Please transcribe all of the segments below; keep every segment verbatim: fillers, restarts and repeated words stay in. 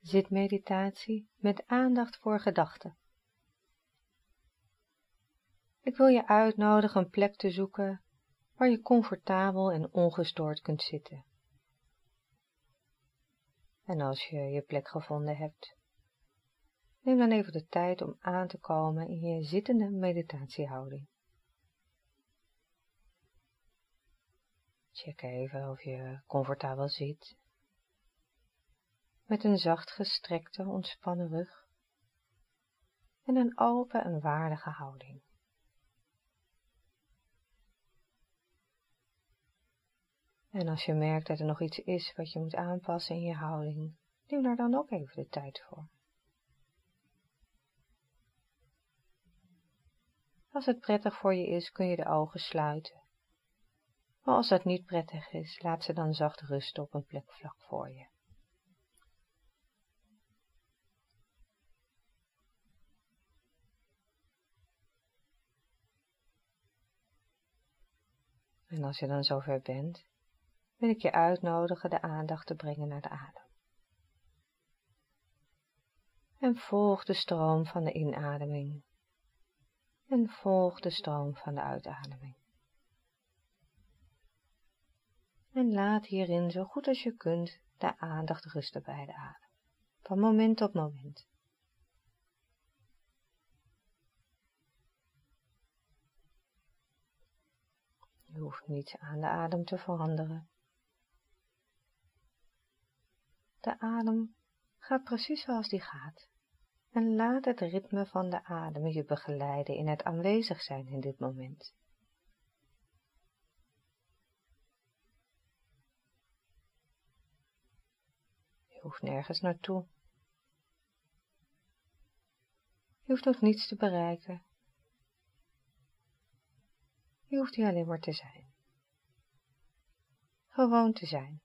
zitmeditatie met aandacht voor gedachten. Ik wil je uitnodigen een plek te zoeken waar je comfortabel en ongestoord kunt zitten. En als je je plek gevonden hebt, neem dan even de tijd om aan te komen in je zittende meditatiehouding. Check even of je comfortabel zit, met een zacht gestrekte, ontspannen rug en een open en waardige houding. En als je merkt dat er nog iets is wat je moet aanpassen in je houding, neem daar dan ook even de tijd voor. Als het prettig voor je is, kun je de ogen sluiten. Maar als dat niet prettig is, laat ze dan zacht rusten op een plek vlak voor je. En als je dan zover bent, wil ik je uitnodigen de aandacht te brengen naar de adem. En volg de stroom van de inademing. En volg de stroom van de uitademing. En laat hierin zo goed als je kunt de aandacht rusten bij de adem, van moment tot moment. Je hoeft niets aan de adem te veranderen. De adem gaat precies zoals die gaat. En laat het ritme van de adem je begeleiden in het aanwezig zijn in dit moment. Je hoeft nergens naartoe. Je hoeft ook niets te bereiken. Je hoeft hier alleen maar te zijn. Gewoon te zijn.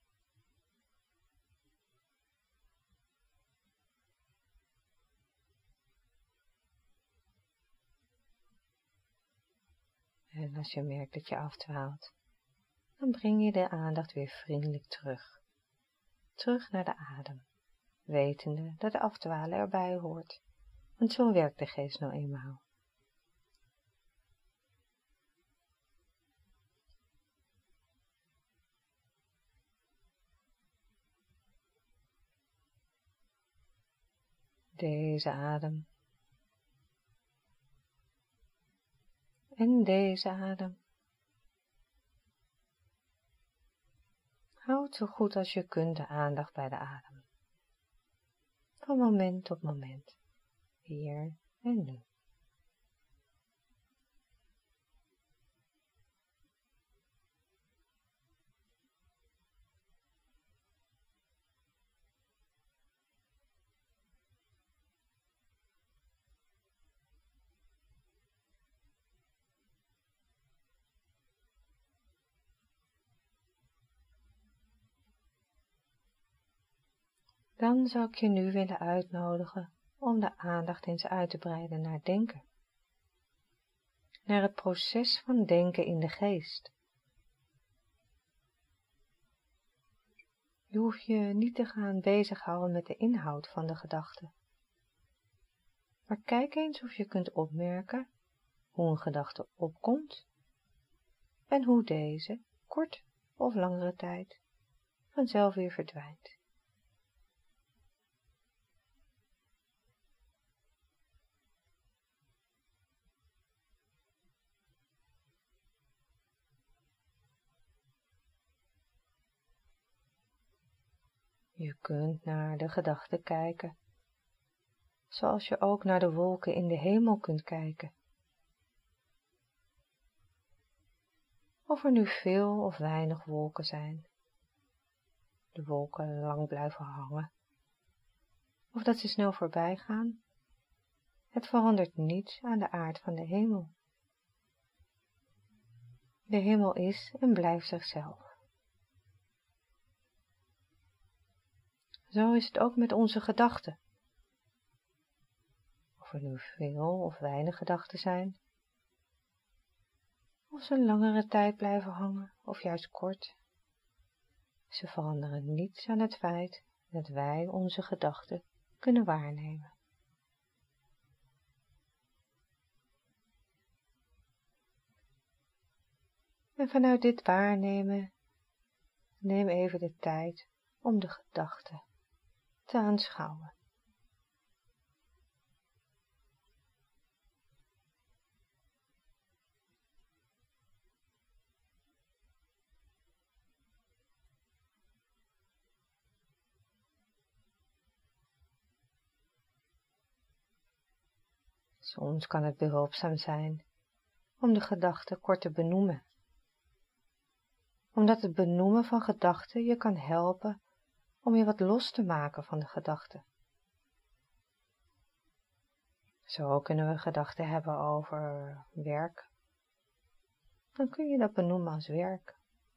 En als je merkt dat je afdwaalt, dan breng je de aandacht weer vriendelijk terug. Terug naar de adem, wetende dat afdwalen erbij hoort, want zo werkt de geest nou eenmaal. Deze adem. En deze adem. Houd zo goed als je kunt de aandacht bij de adem. Van moment tot moment. Hier en nu. Dan zou ik je nu willen uitnodigen om de aandacht eens uit te breiden naar denken. Naar het proces van denken in de geest. Je hoeft je niet te gaan bezighouden met de inhoud van de gedachte. Maar kijk eens of je kunt opmerken hoe een gedachte opkomt en hoe deze, kort of langere tijd, vanzelf weer verdwijnt. Je kunt naar de gedachten kijken, zoals je ook naar de wolken in de hemel kunt kijken. Of er nu veel of weinig wolken zijn, de wolken lang blijven hangen, of dat ze snel voorbij gaan, het verandert niets aan de aard van de hemel. De hemel is en blijft zichzelf. Zo is het ook met onze gedachten. Of er nu veel of weinig gedachten zijn, of ze een langere tijd blijven hangen, of juist kort. Ze veranderen niets aan het feit dat wij onze gedachten kunnen waarnemen. En vanuit dit waarnemen, neem even de tijd om de gedachten te aanschouwen. Soms kan het behulpzaam zijn om de gedachten kort te benoemen, omdat het benoemen van gedachten je kan helpen om je wat los te maken van de gedachten. Zo kunnen we gedachten hebben over werk. Dan kun je dat benoemen als werk.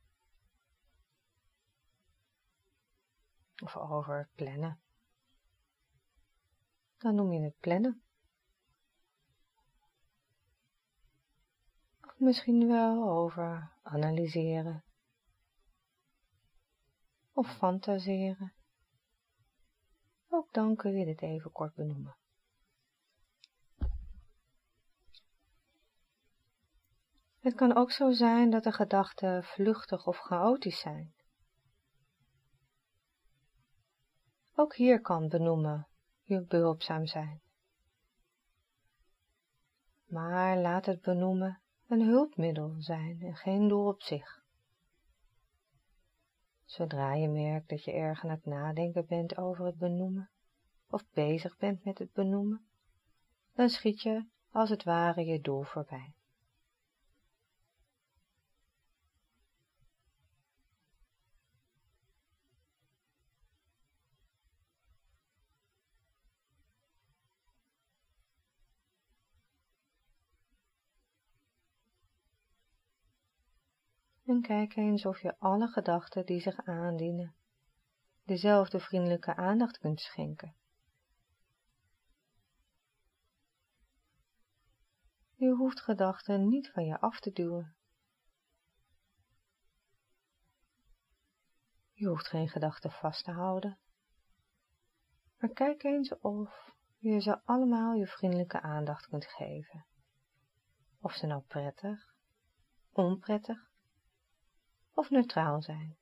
Of over plannen. Dan noem je het plannen. Of misschien wel over analyseren. Of fantaseren. Ook dan kun je dit even kort benoemen. Het kan ook zo zijn dat de gedachten vluchtig of chaotisch zijn. Ook hier kan benoemen je behulpzaam zijn. Maar laat het benoemen een hulpmiddel zijn en geen doel op zich. Zodra je merkt dat je erg aan het nadenken bent over het benoemen, of bezig bent met het benoemen, dan schiet je als het ware je doel voorbij. En kijk eens of je alle gedachten die zich aandienen, dezelfde vriendelijke aandacht kunt schenken. Je hoeft gedachten niet van je af te duwen. Je hoeft geen gedachten vast te houden. Maar kijk eens of je ze allemaal je vriendelijke aandacht kunt geven. Of ze nou prettig, onprettig of neutraal zijn.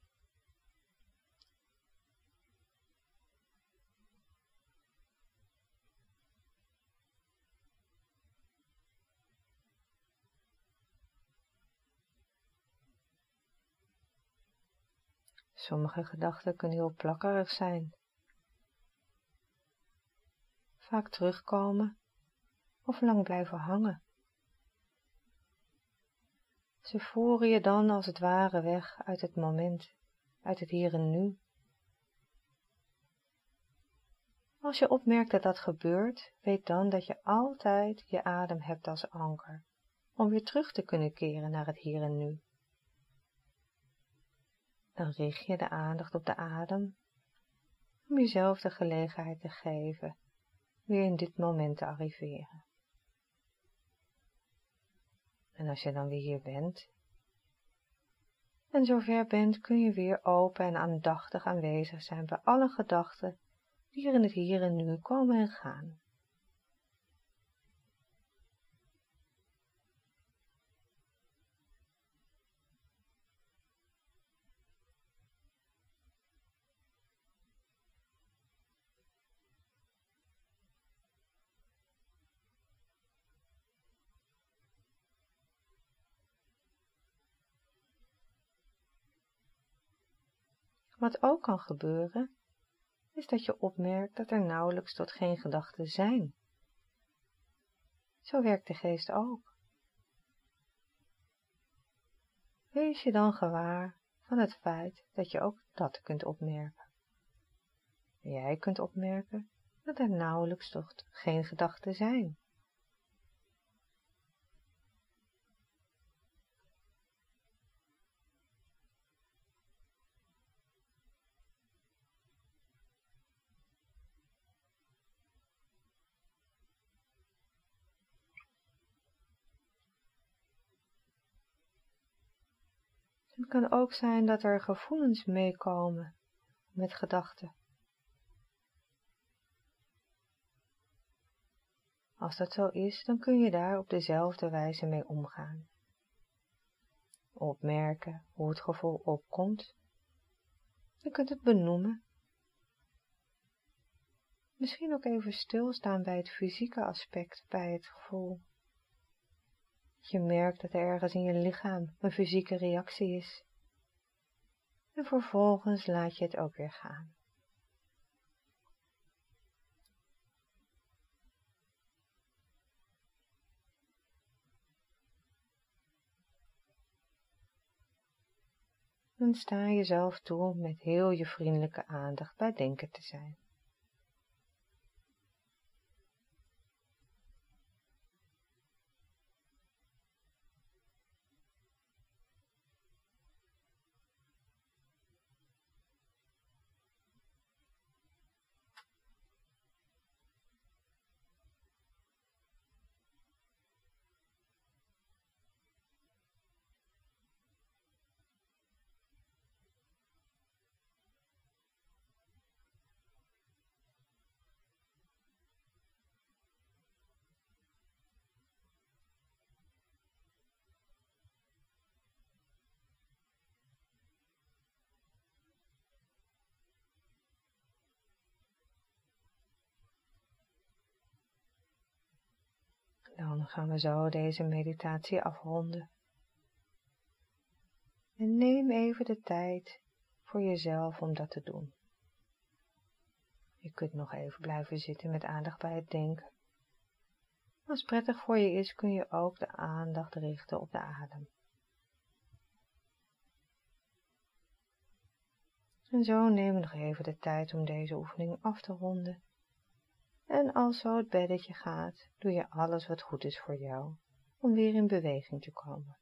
Sommige gedachten kunnen heel plakkerig zijn, vaak terugkomen of lang blijven hangen. Ze voeren je dan als het ware weg uit het moment, uit het hier en nu. Als je opmerkt dat dat gebeurt, weet dan dat je altijd je adem hebt als anker, om weer terug te kunnen keren naar het hier en nu. Dan richt je de aandacht op de adem, om jezelf de gelegenheid te geven weer in dit moment te arriveren. En als je dan weer hier bent, en zover bent, kun je weer open en aandachtig aanwezig zijn bij alle gedachten die er in het hier en nu komen en gaan. Wat ook kan gebeuren, is dat je opmerkt dat er nauwelijks tot geen gedachten zijn. Zo werkt de geest ook. Wees je dan gewaar van het feit dat je ook dat kunt opmerken. Jij kunt opmerken dat er nauwelijks tot geen gedachten zijn. Het kan ook zijn dat er gevoelens meekomen met gedachten. Als dat zo is, dan kun je daar op dezelfde wijze mee omgaan. Opmerken hoe het gevoel opkomt. Je kunt het benoemen. Misschien ook even stilstaan bij het fysieke aspect, bij het gevoel. Je merkt dat er ergens in je lichaam een fysieke reactie is. En vervolgens laat je het ook weer gaan. En sta jezelf toe met heel je vriendelijke aandacht bij denken te zijn. Dan gaan we zo deze meditatie afronden. En neem even de tijd voor jezelf om dat te doen. Je kunt nog even blijven zitten met aandacht bij het denken. Als het prettig voor je is, kun je ook de aandacht richten op de adem. En zo neem nog even de tijd om deze oefening af te ronden. En als zo het beddetje gaat, doe je alles wat goed is voor jou, om weer in beweging te komen.